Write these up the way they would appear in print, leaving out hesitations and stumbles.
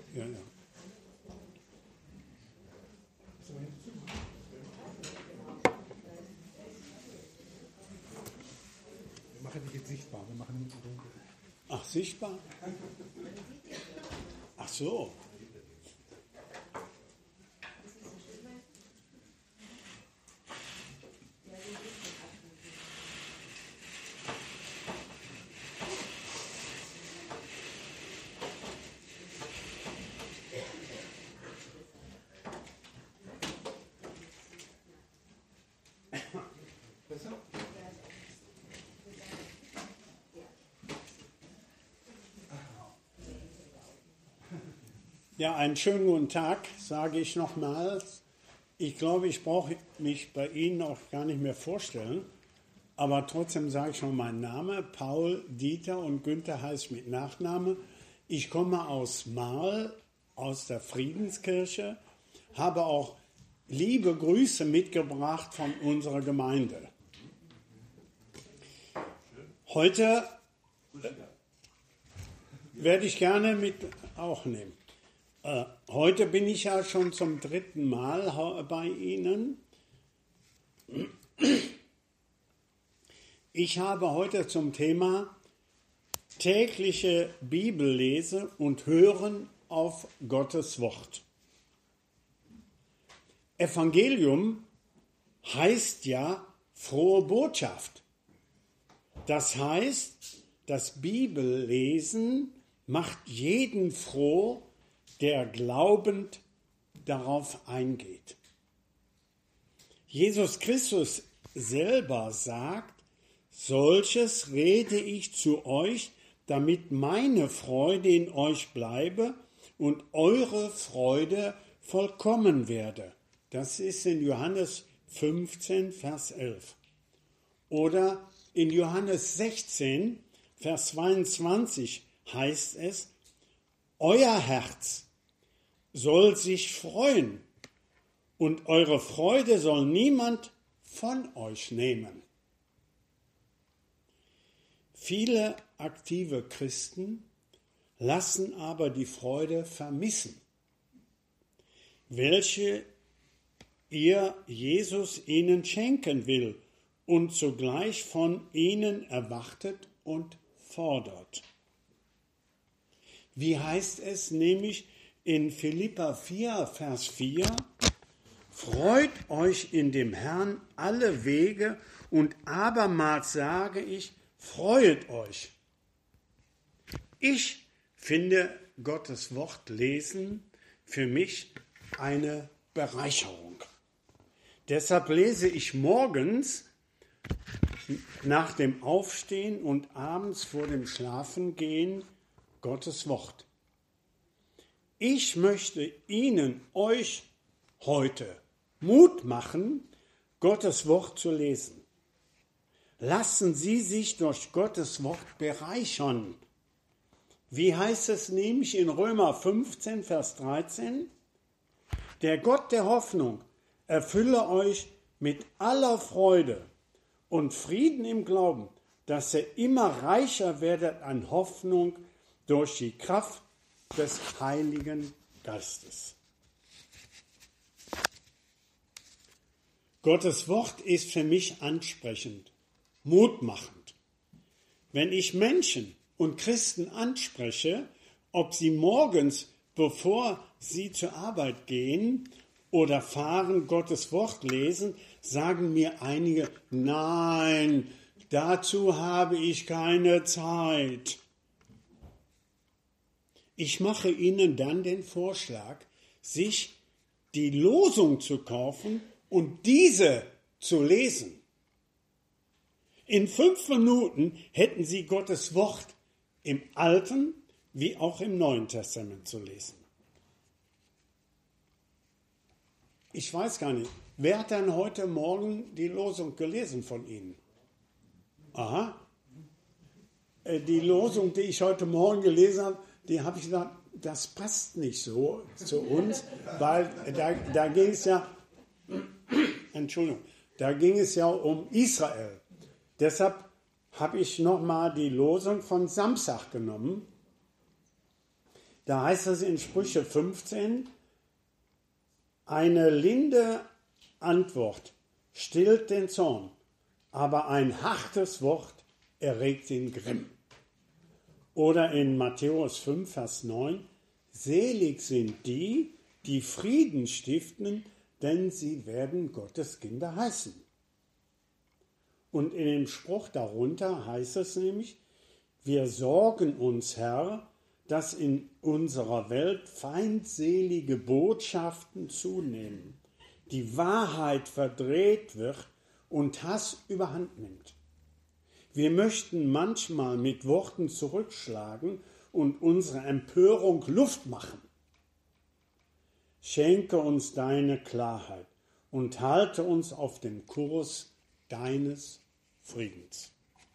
Ja, ja. Wir machen dich jetzt sichtbar. Wir machen ihn dunkel. Ach, sichtbar? Ach so. Ja, einen schönen guten Tag, sage ich nochmals. Ich glaube, ich brauche mich bei Ihnen auch gar nicht mehr vorstellen, aber trotzdem sage ich schon meinen Namen. Paul, Dieter und Günther heißt mit Nachname. Ich komme aus Marl, aus der Friedenskirche, habe auch liebe Grüße mitgebracht von unserer Gemeinde. Heute werde ich gerne mit auch nehmen. Heute bin ich ja schon zum 3. Mal bei Ihnen. Ich habe heute zum Thema tägliche Bibellese und Hören auf Gottes Wort. Evangelium heißt ja frohe Botschaft. Das heißt, das Bibellesen macht jeden froh, der glaubend darauf eingeht. Jesus Christus selber sagt, solches rede ich zu euch, damit meine Freude in euch bleibe und eure Freude vollkommen werde. Das ist in Johannes 15, Vers 11. Oder in Johannes 16, Vers 22 heißt es, euer Herz soll sich freuen und eure Freude soll niemand von euch nehmen. Viele aktive Christen lassen aber die Freude vermissen, welche Jesus ihnen schenken will und zugleich von ihnen erwartet und fordert. Wie heißt es nämlich in Philipper 4, Vers 4? Freut euch in dem Herrn alle Wege und abermals sage ich, freut euch. Ich finde Gottes Wort lesen für mich eine Bereicherung. Deshalb lese ich morgens nach dem Aufstehen und abends vor dem Schlafengehen Gottes Wort. Ich möchte euch heute Mut machen, Gottes Wort zu lesen. Lassen Sie sich durch Gottes Wort bereichern. Wie heißt es nämlich in Römer 15, Vers 13? Der Gott der Hoffnung erfülle euch mit aller Freude und Frieden im Glauben, dass ihr immer reicher werdet an Hoffnung durch die Kraft des Heiligen Geistes. Gottes Wort ist für mich ansprechend, mutmachend. Wenn ich Menschen und Christen anspreche, ob sie morgens, bevor sie zur Arbeit gehen oder fahren, Gottes Wort lesen, sagen mir einige, nein, dazu habe ich keine Zeit. Ich mache Ihnen dann den Vorschlag, sich die Losung zu kaufen und diese zu lesen. In 5 Minuten hätten Sie Gottes Wort im Alten wie auch im Neuen Testament zu lesen. Ich weiß gar nicht, wer hat denn heute Morgen die Losung gelesen von Ihnen? Aha. Die Losung, die ich heute Morgen gelesen habe, die habe ich gedacht, das passt nicht so zu uns, weil da ging es ja, da ging es ja um Israel. Deshalb habe ich nochmal die Losung von Samstag genommen. Da heißt es in Sprüche 15, eine linde Antwort stillt den Zorn, aber ein hartes Wort erregt den Grimm. Oder in Matthäus 5, Vers 9, selig sind die, die Frieden stiften, denn sie werden Gottes Kinder heißen. Und in dem Spruch darunter heißt es nämlich, wir sorgen uns, Herr, dass in unserer Welt feindselige Botschaften zunehmen, die Wahrheit verdreht wird und Hass überhand nimmt. Wir möchten manchmal mit Worten zurückschlagen und unsere Empörung Luft machen. Schenke uns deine Klarheit und halte uns auf dem Kurs deines Friedens.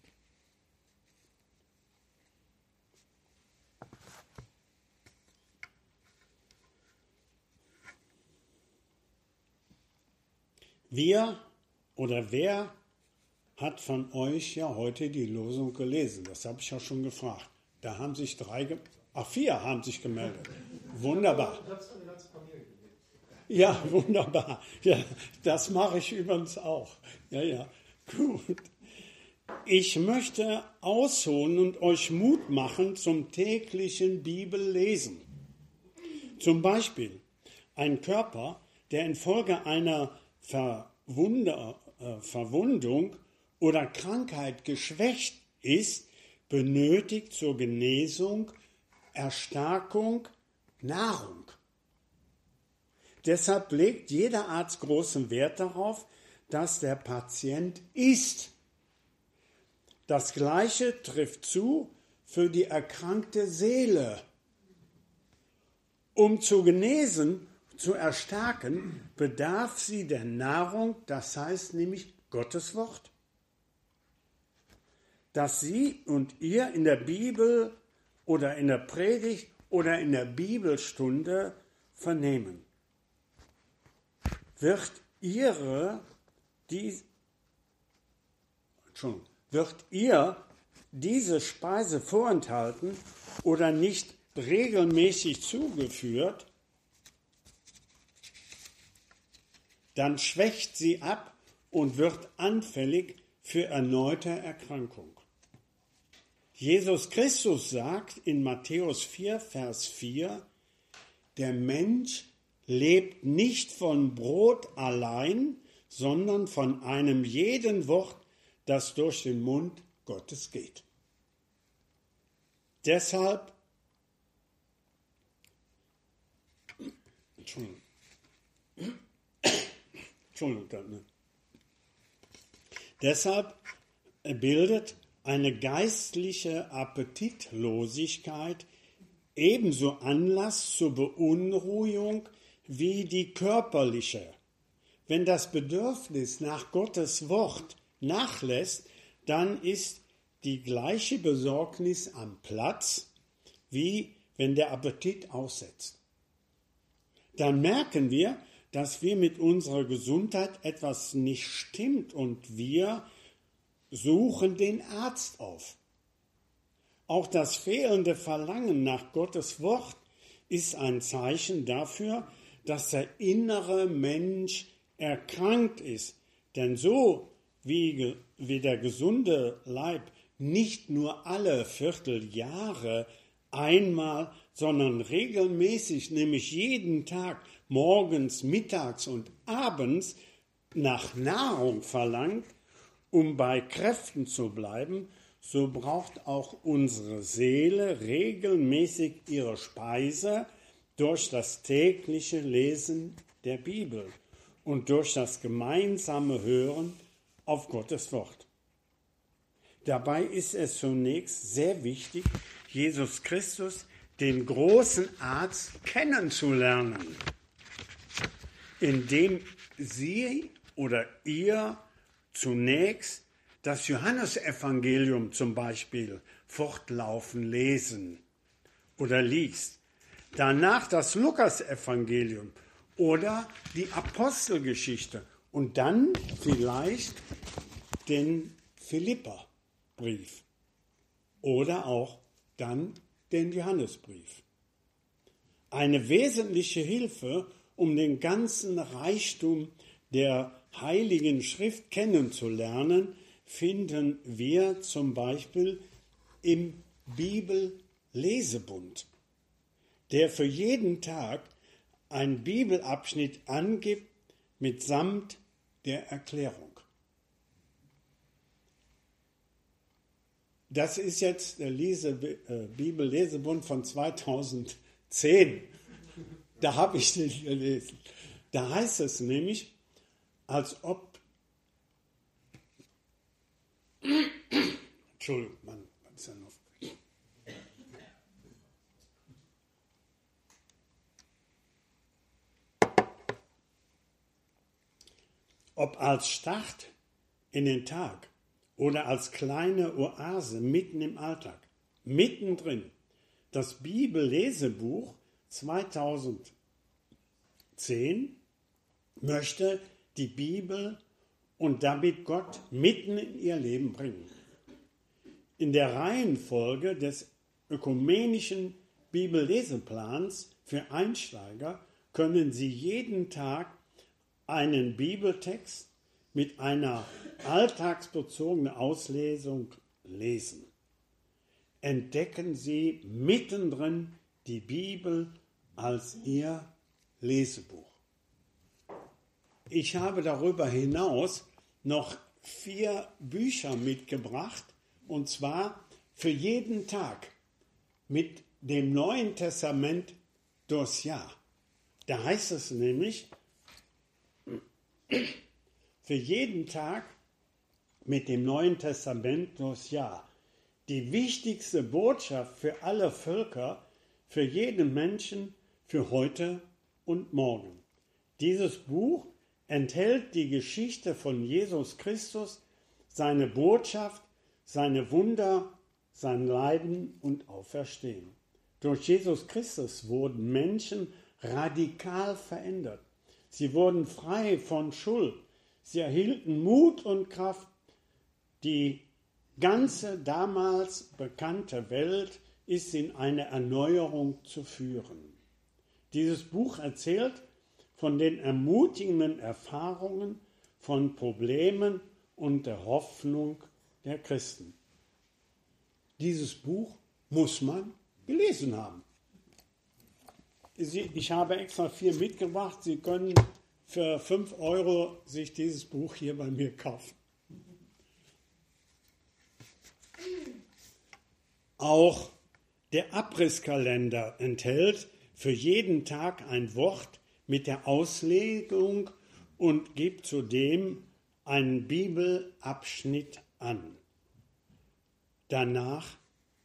Wir oder wer hat von euch ja heute die Losung gelesen? Das habe ich ja schon gefragt. Da haben sich 4 haben sich gemeldet. Wunderbar. Ja, wunderbar. Ja, das mache ich übrigens auch. Ja, gut. Ich möchte ausholen und euch Mut machen zum täglichen Bibellesen. Zum Beispiel ein Körper, der infolge einer Verwundung oder Krankheit geschwächt ist, benötigt zur Genesung, Erstarkung, Nahrung. Deshalb legt jeder Arzt großen Wert darauf, dass der Patient isst. Das Gleiche trifft zu für die erkrankte Seele. Um zu genesen, zu erstarken, bedarf sie der Nahrung, das heißt nämlich Gottes Wort, das Sie und ihr in der Bibel oder in der Predigt oder in der Bibelstunde vernehmen. Wird ihr diese Speise vorenthalten oder nicht regelmäßig zugeführt, dann schwächt sie ab und wird anfällig für erneute Erkrankung. Jesus Christus sagt in Matthäus 4, Vers 4, der Mensch lebt nicht von Brot allein, sondern von einem jeden Wort, das durch den Mund Gottes geht. Deshalb, deshalb bildet eine geistliche Appetitlosigkeit ebenso Anlass zur Beunruhigung wie die körperliche. Wenn das Bedürfnis nach Gottes Wort nachlässt, dann ist die gleiche Besorgnis am Platz, wie wenn der Appetit aussetzt. Dann merken wir, dass wir mit unserer Gesundheit etwas nicht stimmt und wir suchen den Arzt auf. Auch das fehlende Verlangen nach Gottes Wort ist ein Zeichen dafür, dass der innere Mensch erkrankt ist. Denn so wie der gesunde Leib nicht nur alle Vierteljahre einmal, sondern regelmäßig, nämlich jeden Tag, morgens, mittags und abends nach Nahrung verlangt, um bei Kräften zu bleiben, so braucht auch unsere Seele regelmäßig ihre Speise durch das tägliche Lesen der Bibel und durch das gemeinsame Hören auf Gottes Wort. Dabei ist es zunächst sehr wichtig, Jesus Christus, den großen Arzt, kennenzulernen, indem Sie oder ihr zunächst das Johannesevangelium zum Beispiel fortlaufend lesen oder liest, danach das Lukasevangelium oder die Apostelgeschichte und dann vielleicht den Philipperbrief oder auch dann den Johannesbrief. Eine wesentliche Hilfe, um den ganzen Reichtum der Heiligen Schrift kennenzulernen, finden wir zum Beispiel im Bibellesebund, der für jeden Tag einen Bibelabschnitt angibt mitsamt der Erklärung. Das ist jetzt der Bibellesebund von 2010. Da habe ich den gelesen. Da heißt es nämlich, als ob, Entschuldigung, Mann, was ist denn noch? Ob als Start in den Tag oder als kleine Oase mitten im Alltag, mittendrin, das Bibellesebuch 2010 möchte die Bibel und damit Gott mitten in ihr Leben bringen. In der Reihenfolge des ökumenischen Bibelleseplans für Einsteiger können Sie jeden Tag einen Bibeltext mit einer alltagsbezogenen Auslesung lesen. Entdecken Sie mittendrin die Bibel als Ihr Lesebuch. Ich habe darüber hinaus noch 4 Bücher mitgebracht, und zwar für jeden Tag mit dem Neuen Testament durchs Jahr. Da heißt es nämlich, für jeden Tag mit dem Neuen Testament durchs Jahr. Die wichtigste Botschaft für alle Völker, für jeden Menschen, für heute und morgen. Dieses Buch enthält die Geschichte von Jesus Christus, seine Botschaft, seine Wunder, sein Leiden und Auferstehen. Durch Jesus Christus wurden Menschen radikal verändert. Sie wurden frei von Schuld. Sie erhielten Mut und Kraft. Die ganze damals bekannte Welt ist in eine Erneuerung zu führen. Dieses Buch erzählt von den ermutigenden Erfahrungen, von Problemen und der Hoffnung der Christen. Dieses Buch muss man gelesen haben. Ich habe extra 4 mitgebracht. Sie können für 5 € sich dieses Buch hier bei mir kaufen. Auch der Abrisskalender enthält für jeden Tag ein Wort mit der Auslegung und gibt zudem einen Bibelabschnitt an. Daneben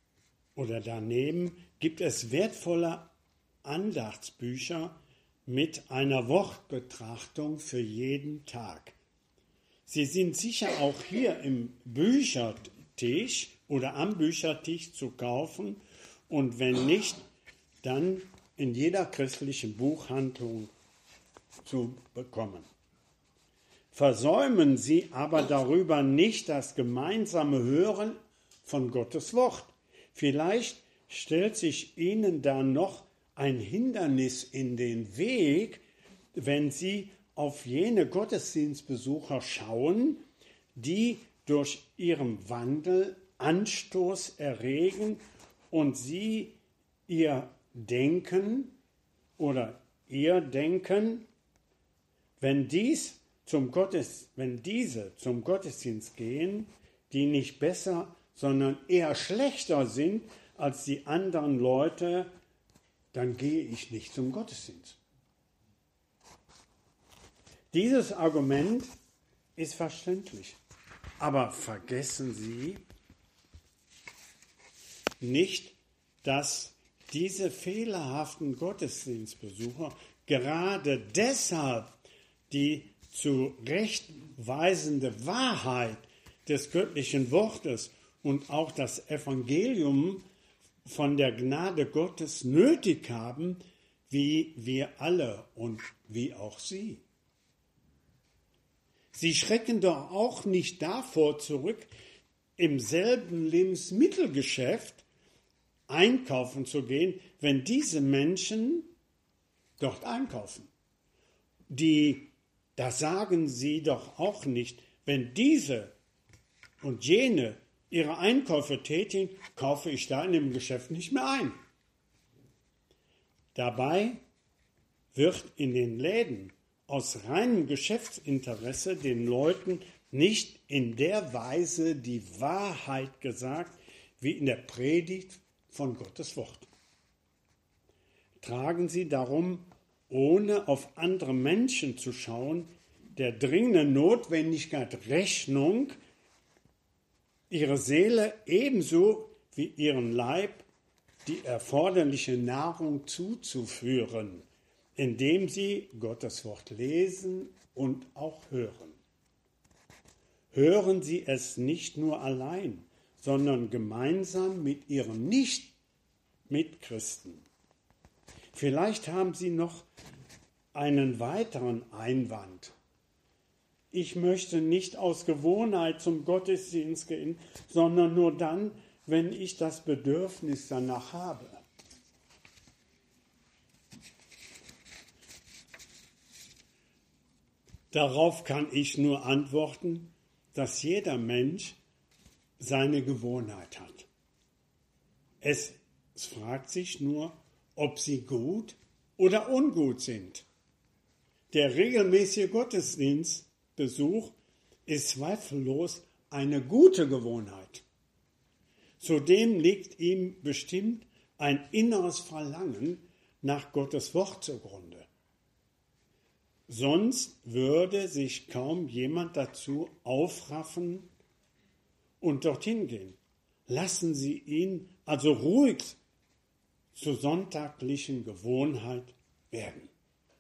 gibt es wertvolle Andachtsbücher mit einer Wortbetrachtung für jeden Tag. Sie sind sicher auch hier im Büchertisch oder am Büchertisch zu kaufen und wenn nicht, dann in jeder christlichen Buchhandlung zu bekommen. Versäumen Sie aber darüber nicht das gemeinsame Hören von Gottes Wort. Vielleicht stellt sich Ihnen da noch ein Hindernis in den Weg, wenn Sie auf jene Gottesdienstbesucher schauen, die durch ihren Wandel Anstoß erregen und Sie ihr Denken, wenn diese zum Gottesdienst gehen, die nicht besser, sondern eher schlechter sind als die anderen Leute, dann gehe ich nicht zum Gottesdienst. Dieses Argument ist verständlich, aber vergessen Sie nicht, dass diese fehlerhaften Gottesdienstbesucher gerade deshalb die zurechtweisende Wahrheit des göttlichen Wortes und auch das Evangelium von der Gnade Gottes nötig haben, wie wir alle und wie auch Sie. Sie schrecken doch auch nicht davor zurück, im selben Lebensmittelgeschäft einkaufen zu gehen, wenn diese Menschen dort einkaufen. Da sagen sie doch auch nicht, wenn diese und jene ihre Einkäufe tätigen, kaufe ich da in dem Geschäft nicht mehr ein. Dabei wird in den Läden aus reinem Geschäftsinteresse den Leuten nicht in der Weise die Wahrheit gesagt, wie in der Predigt von Gottes Wort. Tragen Sie darum, ohne auf andere Menschen zu schauen, der dringenden Notwendigkeit Rechnung, Ihre Seele ebenso wie Ihren Leib die erforderliche Nahrung zuzuführen, indem Sie Gottes Wort lesen und auch hören. Hören Sie es nicht nur allein, sondern gemeinsam mit Ihren Nicht-Mitchristen. Vielleicht haben Sie noch einen weiteren Einwand. Ich möchte nicht aus Gewohnheit zum Gottesdienst gehen, sondern nur dann, wenn ich das Bedürfnis danach habe. Darauf kann ich nur antworten, dass jeder Mensch seine Gewohnheit hat. Es fragt sich nur, ob sie gut oder ungut sind. Der regelmäßige Gottesdienstbesuch ist zweifellos eine gute Gewohnheit. Zudem liegt ihm bestimmt ein inneres Verlangen nach Gottes Wort zugrunde. Sonst würde sich kaum jemand dazu aufraffen und dorthin gehen. Lassen Sie ihn also ruhig zur sonntaglichen Gewohnheit werden.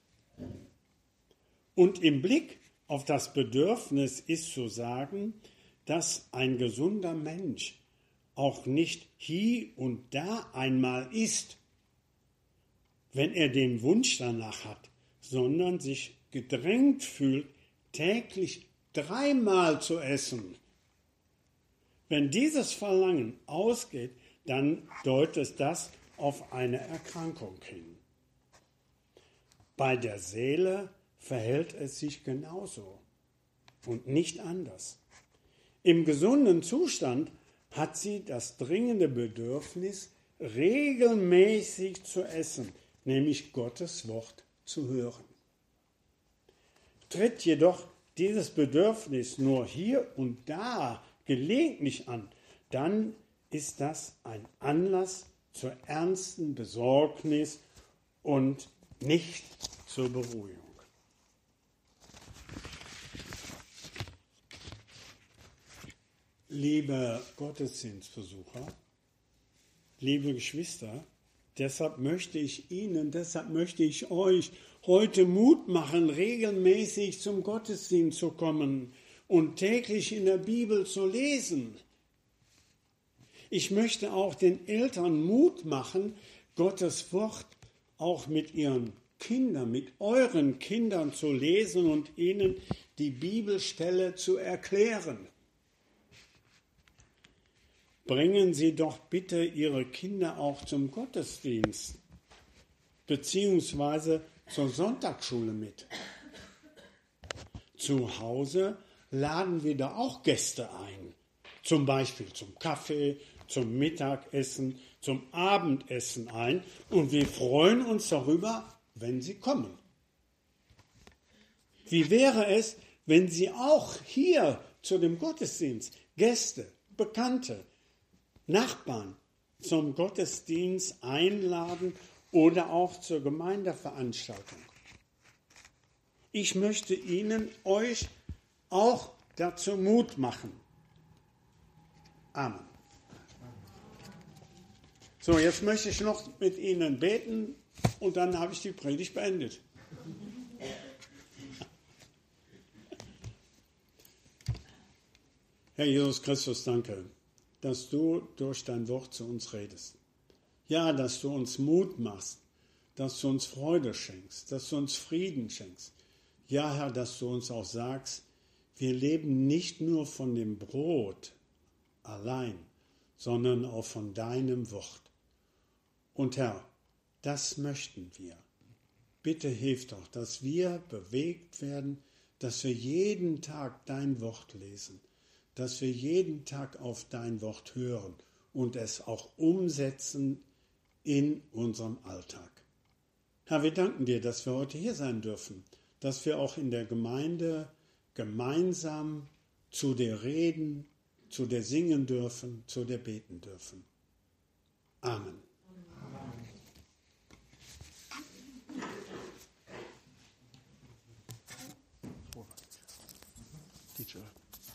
Und im Blick auf das Bedürfnis ist zu sagen, dass ein gesunder Mensch auch nicht hier und da einmal isst, wenn er den Wunsch danach hat, sondern sich gedrängt fühlt, täglich 3-mal zu essen. Wenn dieses Verlangen ausgeht, dann deutet das auf eine Erkrankung hin. Bei der Seele verhält es sich genauso und nicht anders. Im gesunden Zustand hat sie das dringende Bedürfnis, regelmäßig zu essen, nämlich Gottes Wort zu hören. Tritt jedoch dieses Bedürfnis nur hier und da gelegentlich an, dann ist das ein Anlass zur ernsten Besorgnis und nicht zur Beruhigung. Liebe Gottesdienstbesucher, liebe Geschwister, deshalb möchte ich euch heute Mut machen, regelmäßig zum Gottesdienst zu kommen und täglich in der Bibel zu lesen. Ich möchte auch den Eltern Mut machen, Gottes Wort auch mit ihren Kindern, mit euren Kindern zu lesen und ihnen die Bibelstelle zu erklären. Bringen Sie doch bitte Ihre Kinder auch zum Gottesdienst beziehungsweise zur Sonntagsschule mit. Zu Hause laden wir da auch Gäste ein, zum Beispiel zum Kaffee, zum Mittagessen, zum Abendessen ein und wir freuen uns darüber, wenn sie kommen. Wie wäre es, wenn Sie auch hier zu dem Gottesdienst Gäste, Bekannte, Nachbarn zum Gottesdienst einladen oder auch zur Gemeindeveranstaltung? Ich möchte euch auch dazu Mut machen. Amen. So, jetzt möchte ich noch mit Ihnen beten und dann habe ich die Predigt beendet. Herr Jesus Christus, danke, dass du durch dein Wort zu uns redest. Ja, dass du uns Mut machst, dass du uns Freude schenkst, dass du uns Frieden schenkst. Ja, Herr, dass du uns auch sagst, wir leben nicht nur von dem Brot allein, sondern auch von deinem Wort. Und Herr, das möchten wir. bitte hilf doch, dass wir bewegt werden, dass wir jeden Tag dein Wort lesen, dass wir jeden Tag auf dein Wort hören und es auch umsetzen in unserem Alltag. Herr, wir danken dir, dass wir heute hier sein dürfen, dass wir auch in der Gemeinde gemeinsam zu dir reden, zu dir singen dürfen, zu dir beten dürfen. Amen.